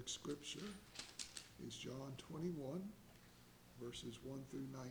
text scripture is John 21, verses 1 through 19.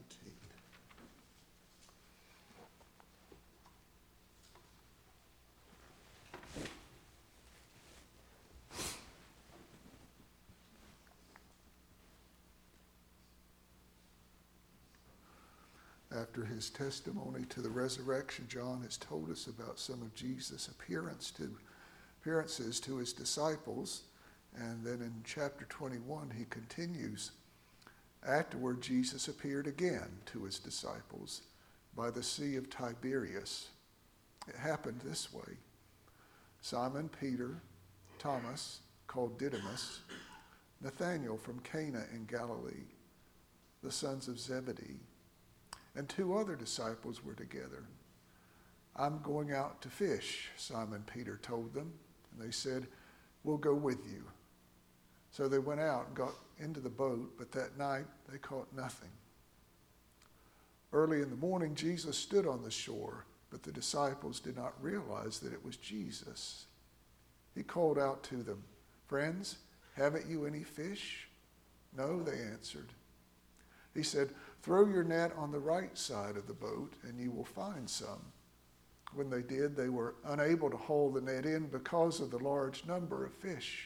After his testimony to the resurrection, John has told us about some of Jesus' appearances to his disciples. And then in chapter 21, he continues, afterward, Jesus appeared again to his disciples by the Sea of Tiberias. It happened this way. Simon Peter, Thomas, called Didymus, Nathanael from Cana in Galilee, the sons of Zebedee, and two other disciples were together. I'm going out to fish, Simon Peter told them. And they said, we'll go with you. So they went out and got into the boat, but that night they caught nothing. Early in the morning, Jesus stood on the shore, but the disciples did not realize that it was Jesus. He called out to them, friends, haven't you any fish? No, they answered. He said, throw your net on the right side of the boat and you will find some. When they did, they were unable to haul the net in because of the large number of fish.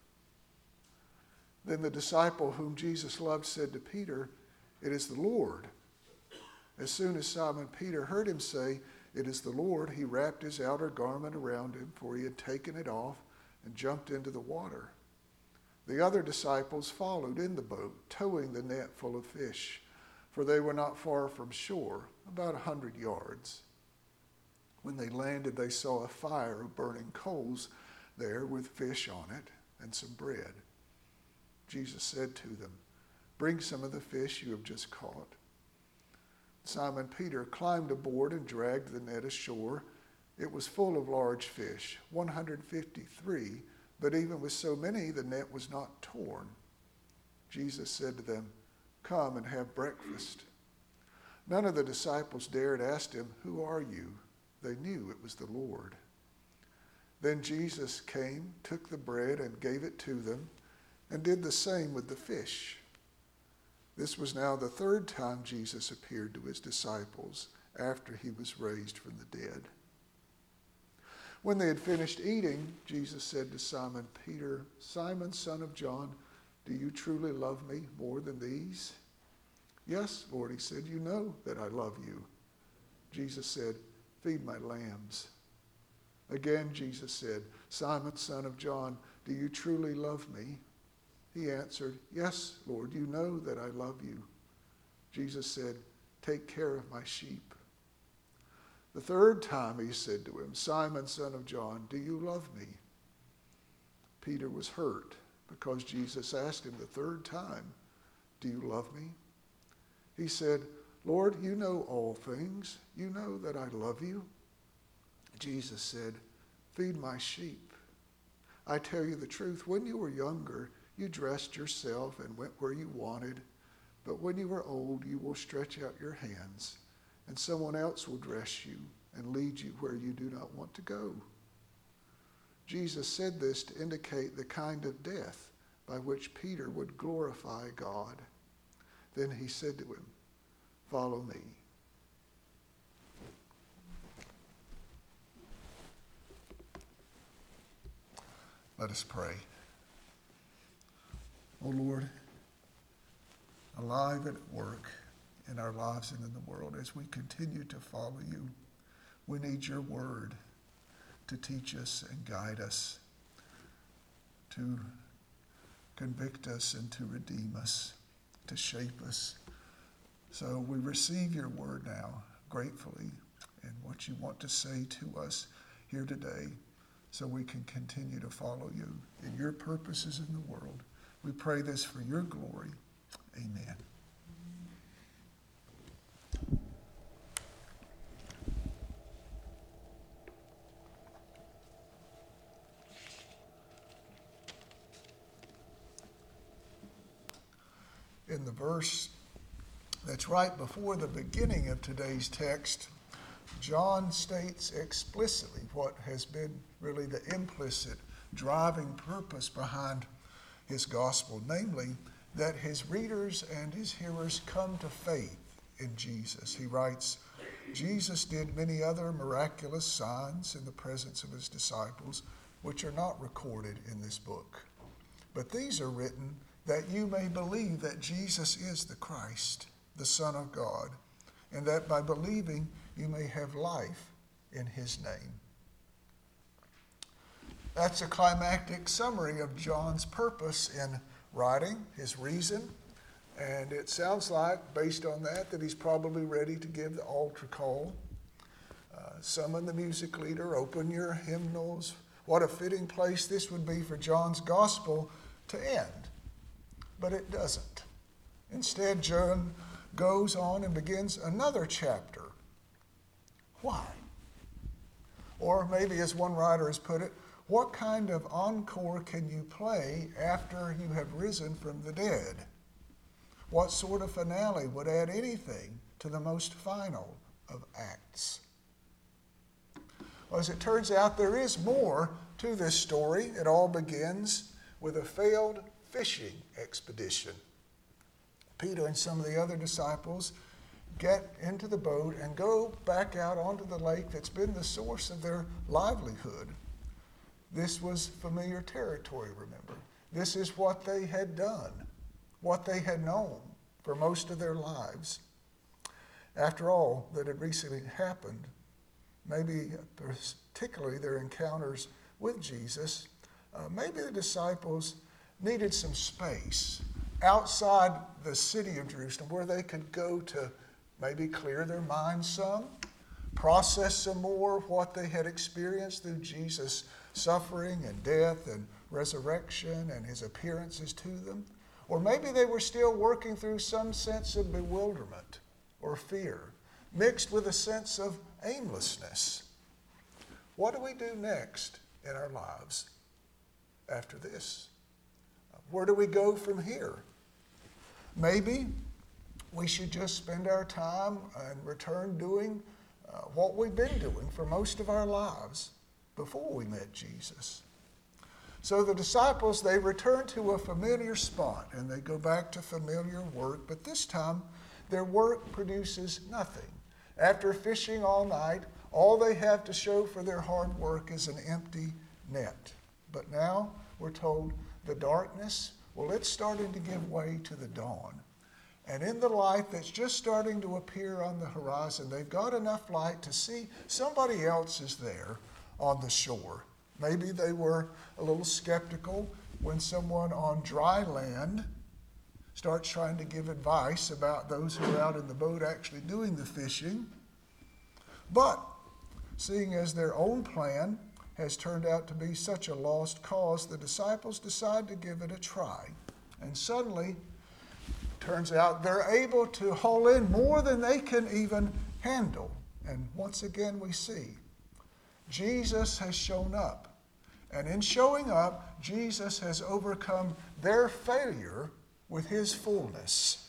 Then the disciple whom Jesus loved said to Peter, it is the Lord. As soon as Simon Peter heard him say, it is the Lord, he wrapped his outer garment around him, for he had taken it off, and jumped into the water. The other disciples followed in the boat, towing the net full of fish, for they were not far from shore, about 100 yards. When they landed, they saw a fire of burning coals there with fish on it and some bread. Jesus said to them, bring some of the fish you have just caught. Simon Peter climbed aboard and dragged the net ashore. It was full of large fish, 153, but even with so many, the net was not torn. Jesus said to them, come and have breakfast. None of the disciples dared ask him, who are you? They knew it was the Lord. Then Jesus came, took the bread and gave it to them, and did the same with the fish. This was now the third time Jesus appeared to his disciples after he was raised from the dead. When they had finished eating, Jesus said to Simon Peter, Simon, son of John, do you truly love me more than these? Yes, Lord, he said, you know that I love you. Jesus said, feed my lambs. Again, Jesus said, Simon, son of John, do you truly love me? He answered, yes, Lord, you know that I love you. Jesus said, take care of my sheep. The third time he said to him, Simon, son of John, do you love me? Peter was hurt because Jesus asked him the third time, do you love me? He said, Lord, you know all things. You know that I love you. Jesus said, feed my sheep. I tell you the truth, when you were younger, you dressed yourself and went where you wanted, but when you are old, you will stretch out your hands, and someone else will dress you and lead you where you do not want to go. Jesus said this to indicate the kind of death by which Peter would glorify God. Then he said to him, follow me. Let us pray. Oh Lord, alive and at work in our lives and in the world as we continue to follow you, we need your word to teach us and guide us, to convict us and to redeem us, to shape us. So we receive your word now gratefully and what you want to say to us here today so we can continue to follow you in your purposes in the world. We pray this for your glory. Amen. In the verse that's right before the beginning of today's text, John states explicitly what has been really the implicit driving purpose behind his gospel, namely that his readers and his hearers come to faith in Jesus. He writes, Jesus did many other miraculous signs in the presence of his disciples, which are not recorded in this book. But these are written that you may believe that Jesus is the Christ, the Son of God, and that by believing you may have life in his name. That's a climactic summary of John's purpose in writing, his reason, and it sounds like, based on that he's probably ready to give the altar call. Summon the music leader, open your hymnals. What a fitting place this would be for John's gospel to end. But it doesn't. Instead, John goes on and begins another chapter. Why? Or maybe, as one writer has put it, what kind of encore can you play after you have risen from the dead? What sort of finale would add anything to the most final of acts? Well, as it turns out, there is more to this story. It all begins with a failed fishing expedition. Peter and some of the other disciples get into the boat and go back out onto the lake that's been the source of their livelihood. This was familiar territory, remember. This is what they had done, what they had known for most of their lives. After all that had recently happened, maybe particularly their encounters with Jesus, maybe the disciples needed some space outside the city of Jerusalem where they could go to maybe clear their minds some, process some more what they had experienced through Jesus' suffering and death and resurrection and his appearances to them. Or maybe they were still working through some sense of bewilderment or fear, mixed with a sense of aimlessness. What do we do next in our lives after this? Where do we go from here? Maybe we should just spend our time and return doing what we've been doing for most of our lives before we met Jesus. So the disciples, they return to a familiar spot and they go back to familiar work, but this time their work produces nothing. After fishing all night, all they have to show for their hard work is an empty net. But now we're told the darkness, well, it's starting to give way to the dawn. And in the light that's just starting to appear on the horizon, they've got enough light to see somebody else is there on the shore. Maybe they were a little skeptical when someone on dry land starts trying to give advice about those who are out in the boat actually doing the fishing. But seeing as their own plan has turned out to be such a lost cause, the disciples decide to give it a try. And suddenly, turns out they're able to haul in more than they can even handle. And once again we see Jesus has shown up. And in showing up, Jesus has overcome their failure with his fullness.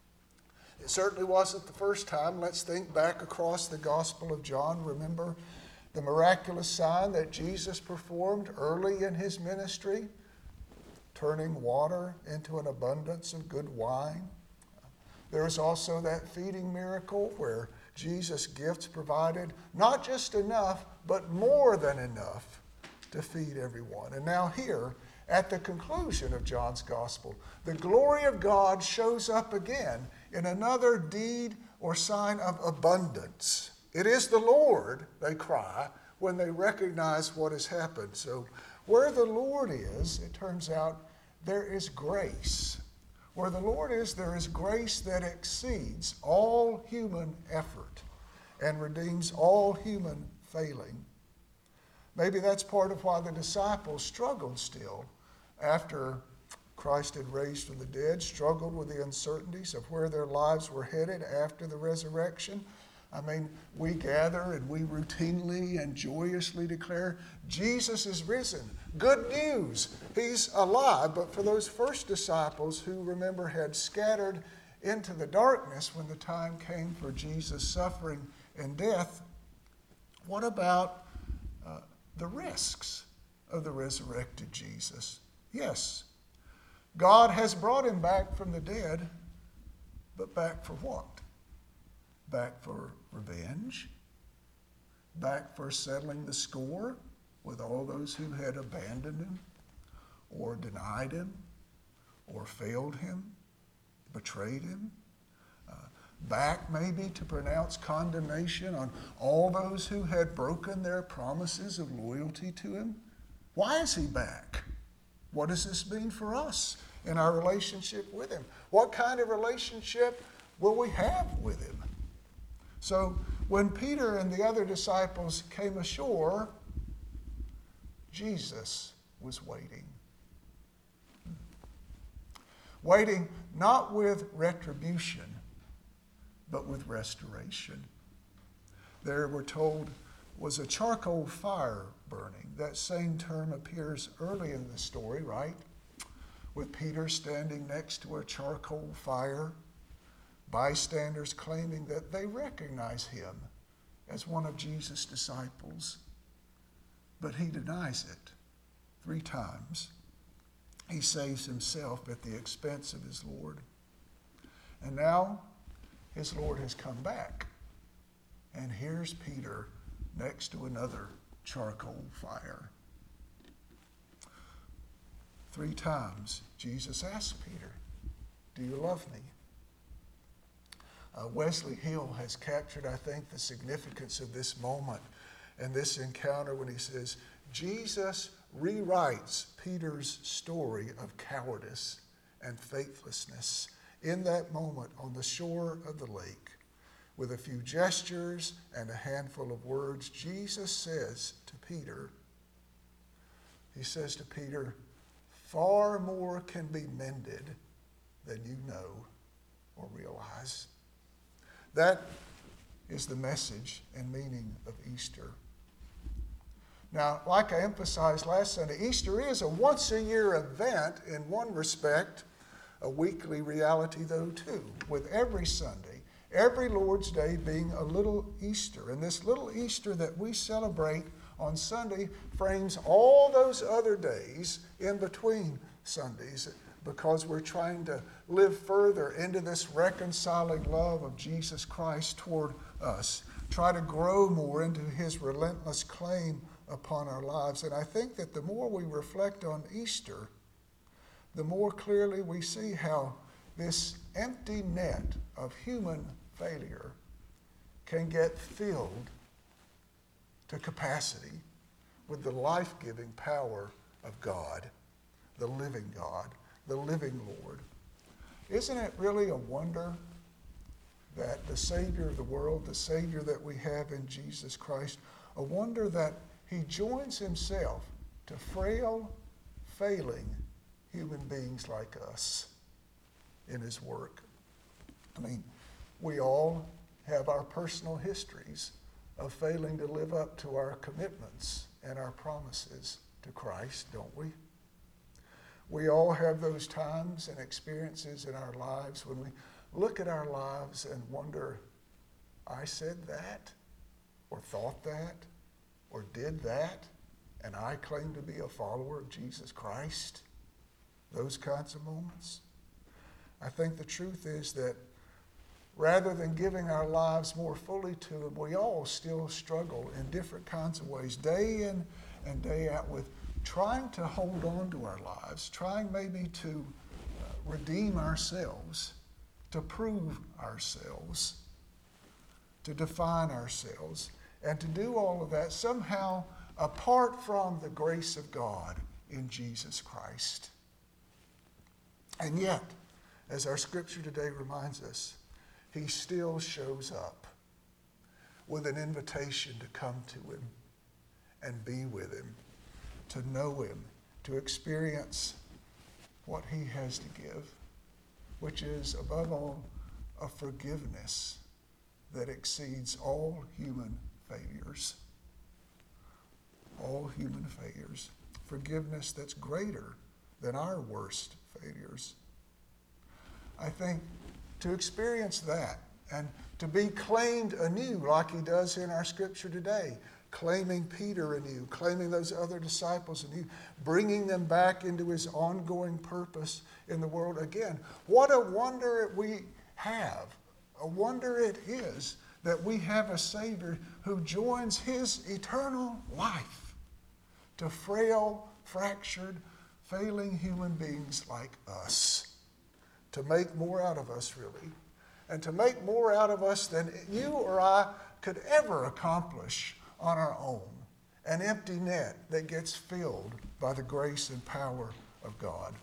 It certainly wasn't the first time. Let's think back across the Gospel of John. Remember the miraculous sign that Jesus performed early in his ministry, turning water into an abundance of good wine. There is also that feeding miracle where Jesus' gifts provided not just enough, but more than enough to feed everyone. And now here, at the conclusion of John's gospel, the glory of God shows up again in another deed or sign of abundance. It is the Lord, they cry, when they recognize what has happened. So where the Lord is, it turns out, there is grace. Where the Lord is, there is grace that exceeds all human effort and redeems all human failing. Maybe that's part of why the disciples struggled still after Christ had raised from the dead, struggled with the uncertainties of where their lives were headed after the resurrection. I mean, we gather and we routinely and joyously declare, Jesus is risen. Good news, he's alive. But for those first disciples who, remember, had scattered into the darkness when the time came for Jesus' suffering and death, what about the risks of the resurrected Jesus? Yes, God has brought him back from the dead, but back for what? Back for revenge? Back for settling the score with all those who had abandoned him, or denied him, or failed him, betrayed him? Back maybe to pronounce condemnation on all those who had broken their promises of loyalty to him? Why is he back? What does this mean for us in our relationship with him? What kind of relationship will we have with him? So when Peter and the other disciples came ashore, Jesus was waiting. Waiting not with retribution, but with restoration. There, we're told, was a charcoal fire burning. That same term appears early in the story, right? With Peter standing next to a charcoal fire, bystanders claiming that they recognize him as one of Jesus' disciples. But he denies it 3 times. He saves himself at the expense of his Lord. And now his Lord has come back. And here's Peter next to another charcoal fire. 3 times Jesus asked Peter, "Do you love me?" Wesley Hill has captured, I think, the significance of this moment and this encounter when he says, Jesus rewrites Peter's story of cowardice and faithlessness in that moment on the shore of the lake. With a few gestures and a handful of words, Jesus says to Peter, far more can be mended than you know or realize. That is the message and meaning of Easter. Now, like I emphasized last Sunday, Easter is a once-a-year event in one respect, a weekly reality though too, with every Sunday, every Lord's Day being a little Easter. And this little Easter that we celebrate on Sunday frames all those other days in between Sundays, because we're trying to live further into this reconciling love of Jesus Christ toward us, try to grow more into his relentless claim upon our lives. And I think that the more we reflect on Easter, the more clearly we see how this empty net of human failure can get filled to capacity with the life-giving power of God, the living Lord. Isn't it really a wonder that the Savior of the world, the Savior that we have in Jesus Christ, a wonder that he joins himself to frail, failing human beings like us in his work? I mean, we all have our personal histories of failing to live up to our commitments and our promises to Christ, don't we? We all have those times and experiences in our lives when we look at our lives and wonder, I said that, or thought that, or did that, and I claim to be a follower of Jesus Christ. Those kinds of moments. I think the truth is that rather than giving our lives more fully to him, we all still struggle in different kinds of ways, day in and day out, with trying to hold on to our lives, trying maybe to redeem ourselves, to prove ourselves, to define ourselves, and to do all of that somehow apart from the grace of God in Jesus Christ. And yet, as our scripture today reminds us, he still shows up with an invitation to come to him and be with him, to know him, to experience what he has to give, which is, above all, a forgiveness that exceeds all human failures. All human failures. Forgiveness that's greater than our worst failures. I think to experience that and to be claimed anew like he does in our scripture today, claiming Peter and you, claiming those other disciples and you, bringing them back into his ongoing purpose in the world again. What a wonder we have. A wonder it is that we have a Savior who joins his eternal life to frail, fractured, failing human beings like us, to make more out of us, really, and to make more out of us than you or I could ever accomplish on our own. An empty net that gets filled by the grace and power of God.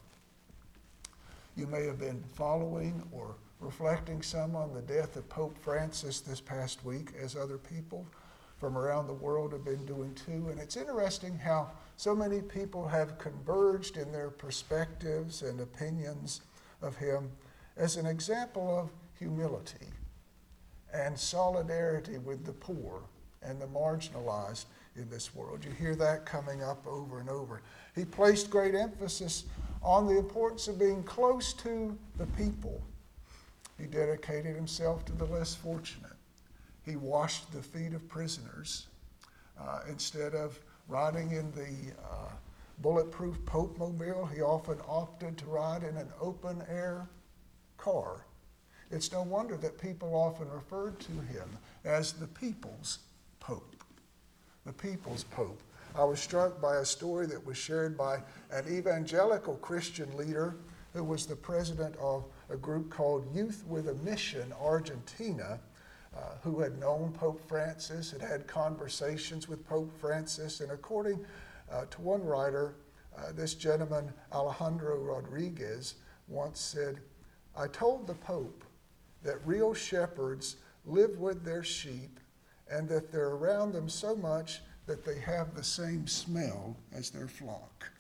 You may have been following or reflecting some on the death of Pope Francis this past week, as other people from around the world have been doing too. And it's interesting how so many people have converged in their perspectives and opinions of him as an example of humility and solidarity with the poor and the marginalized in this world. You hear that coming up over and over. He placed great emphasis on the importance of being close to the people. He dedicated himself to the less fortunate. He washed the feet of prisoners. Instead of riding in the bulletproof Pope-mobile, he often opted to ride in an open-air car. It's no wonder that people often referred to him as the People's Pope. The People's Pope. I was struck by a story that was shared by an evangelical Christian leader who was the president of a group called Youth with a Mission Argentina, who had known Pope Francis, had had conversations with Pope Francis, and according to one writer, this gentleman, Alejandro Rodriguez, once said, "I told the Pope that real shepherds live with their sheep and that they're around them so much that they have the same smell as their flock."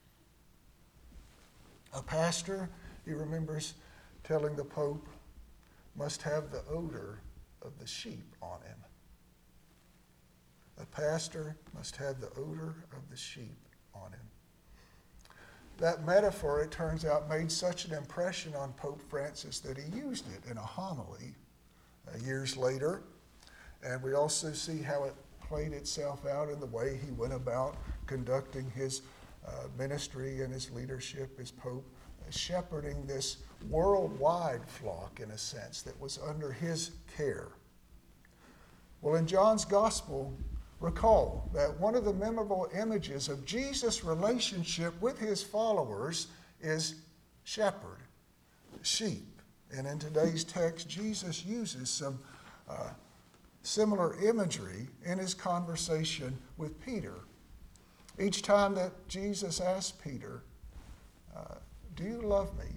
A pastor, he remembers telling the Pope, must have the odor of the sheep on him. A pastor must have the odor of the sheep on him. That metaphor, it turns out, made such an impression on Pope Francis that he used it in a homily years later. And we also see how it played itself out in the way he went about conducting his ministry and his leadership as Pope, shepherding this worldwide flock, in a sense, that was under his care. Well, in John's Gospel, recall that one of the memorable images of Jesus' relationship with his followers is shepherd, sheep. And in today's text, Jesus uses some similar imagery in his conversation with Peter. Each time that Jesus asked Peter, "Do you love me?"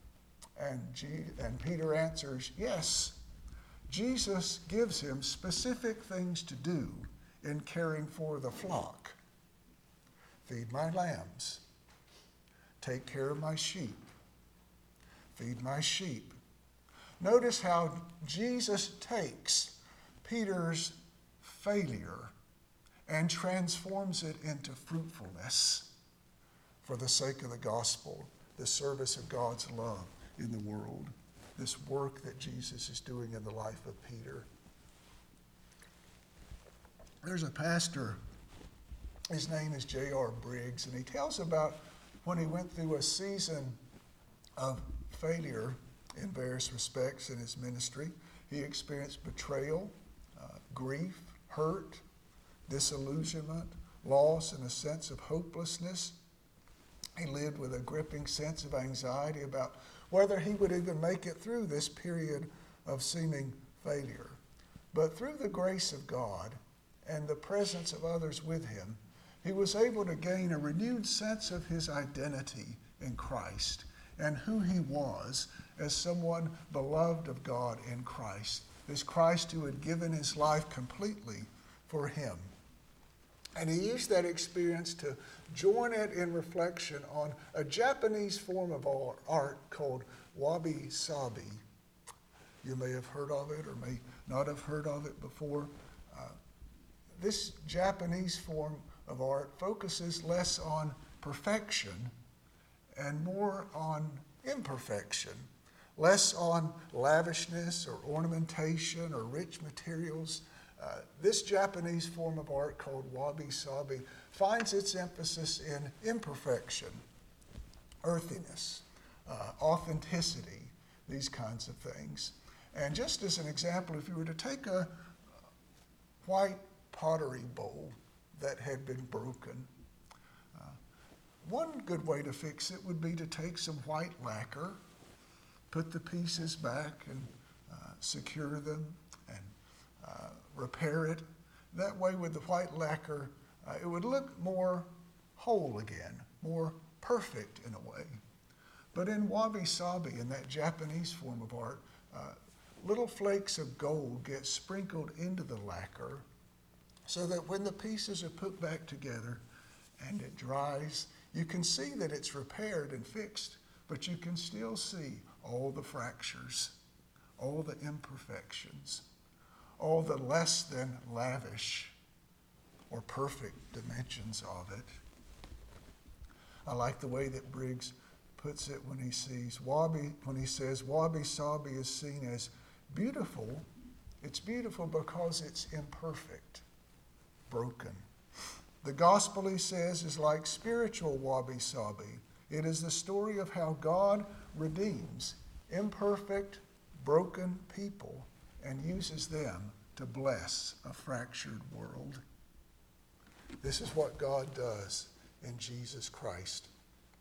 And Peter answers, "Yes." Jesus gives him specific things to do in caring for the flock. Feed my lambs. Take care of my sheep. Feed my sheep. Notice how Jesus takes Peter's failure and transforms it into fruitfulness for the sake of the gospel, the service of God's love in the world, this work that Jesus is doing in the life of Peter. There's a pastor, his name is J.R. Briggs, and he tells about when he went through a season of failure in various respects in his ministry. He experienced betrayal, grief, hurt, disillusionment, loss, and a sense of hopelessness. He lived with a gripping sense of anxiety about whether he would even make it through this period of seeming failure. But through the grace of God and the presence of others with him, he was able to gain a renewed sense of his identity in Christ and who he was as someone beloved of God in Christ, this Christ who had given his life completely for him. And he used that experience to join it in reflection on a Japanese form of art called wabi-sabi. You may have heard of it or may not have heard of it before. This Japanese form of art focuses less on perfection and more on imperfection, less on lavishness or ornamentation or rich materials, This Japanese form of art called wabi-sabi finds its emphasis in imperfection, earthiness, authenticity, these kinds of things. And just as an example, if you were to take a white pottery bowl that had been broken, one good way to fix it would be to take some white lacquer, put the pieces back and secure them and repair it. That way with the white lacquer, it would look more whole again, more perfect in a way. But in wabi-sabi, in that Japanese form of art, little flakes of gold get sprinkled into the lacquer so that when the pieces are put back together and it dries, you can see that it's repaired and fixed, but you can still see all the fractures, all the imperfections, all the less than lavish or perfect dimensions of it. I like the way that Briggs puts it when he says wabi-sabi is seen as beautiful. It's beautiful because it's imperfect, broken. The gospel, he says, is like spiritual wabi-sabi. It is the story of how God redeems imperfect, broken people and uses them to bless a fractured world. This is what God does in Jesus Christ.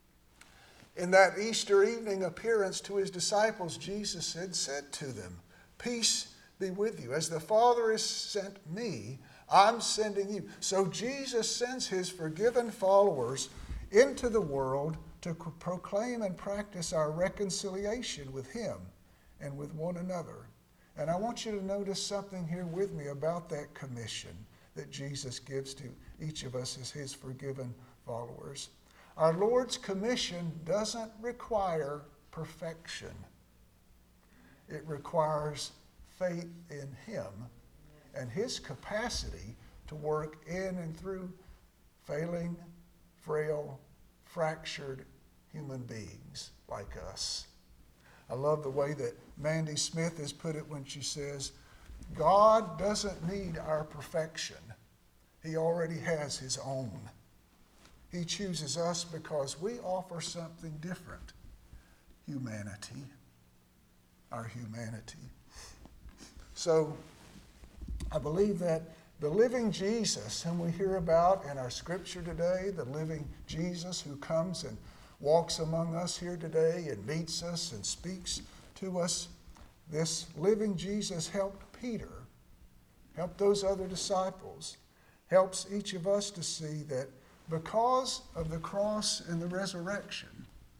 In that Easter evening appearance to his disciples, Jesus had said to them, "Peace be with you. As the Father has sent me, I'm sending you." So Jesus sends his forgiven followers into the world to proclaim and practice our reconciliation with him and with one another. And I want you to notice something here with me about that commission that Jesus gives to each of us as his forgiven followers. Our Lord's commission doesn't require perfection. It requires faith in him and his capacity to work in and through failing, frail, fractured human beings like us. I love the way that Mandy Smith has put it when she says, God doesn't need our perfection. He already has his own. He chooses us because we offer something different. Humanity. Our humanity. So I believe that the living Jesus whom we hear about in our scripture today, the living Jesus who comes and walks among us here today and meets us and speaks to us, this living Jesus helped Peter, helped those other disciples, helps each of us to see that because of the cross and the resurrection,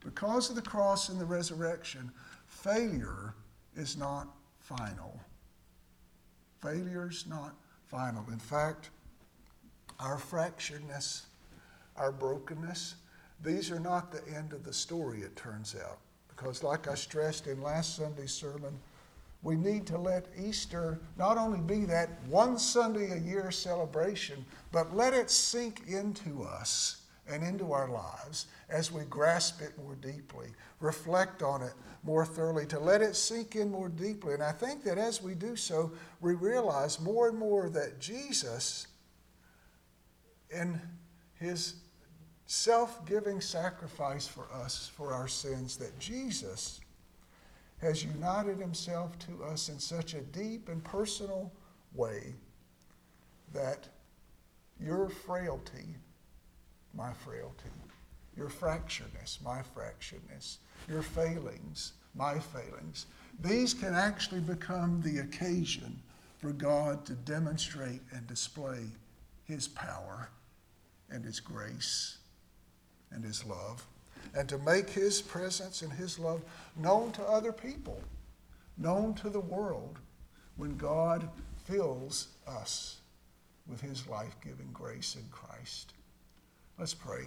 failure is not final. Failure's not final. In fact, our fracturedness, our brokenness, these are not the end of the story, it turns out. Because like I stressed in last Sunday's sermon, we need to let Easter not only be that one Sunday a year celebration, but let it sink into us and into our lives as we grasp it more deeply, reflect on it more thoroughly, to let it sink in more deeply. And I think that as we do so, we realize more and more that Jesus, in his self-giving sacrifice for us, for our sins, that Jesus has united himself to us in such a deep and personal way that your frailty, my frailty, your fracturedness, my fracturedness, your failings, my failings, these can actually become the occasion for God to demonstrate and display his power and his grace and his love, and to make his presence and his love known to other people, known to the world, when God fills us with his life-giving grace in Christ. Let's pray.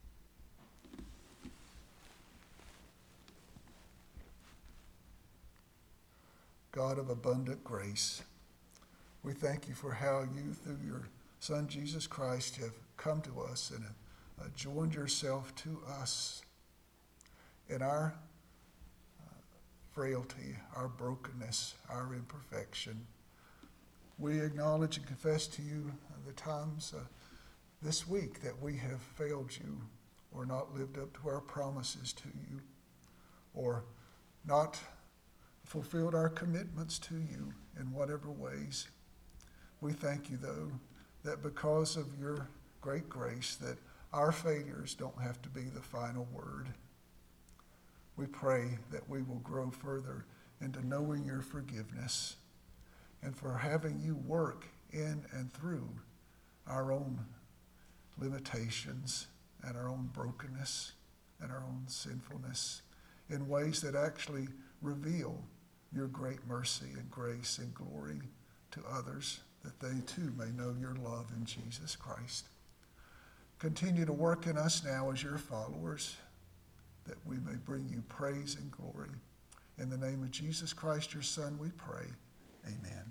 God of abundant grace, we thank you for how you, through your Son Jesus Christ, have come to us and have joined yourself to us in our frailty, our brokenness, our imperfection. We acknowledge and confess to you the times this week that we have failed you or not lived up to our promises to you or not fulfilled our commitments to you in whatever ways. We thank you, though, that because of your great grace, that our failures don't have to be the final word. We pray that we will grow further into knowing your forgiveness and for having you work in and through our own limitations and our own brokenness and our own sinfulness in ways that actually reveal your great mercy and grace and glory to others, that they too may know your love in Jesus Christ. Continue to work in us now as your followers, that we may bring you praise and glory. In the name of Jesus Christ, your Son, we pray. Amen.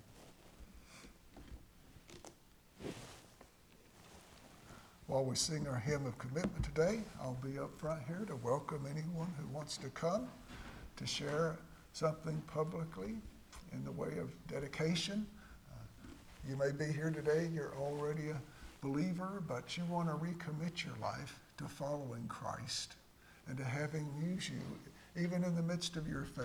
While we sing our hymn of commitment today, I'll be up front here to welcome anyone who wants to come to share something publicly in the way of dedication. You may be here today, you're already a believer, but you want to recommit your life to following Christ and to having him use you, even in the midst of your faith.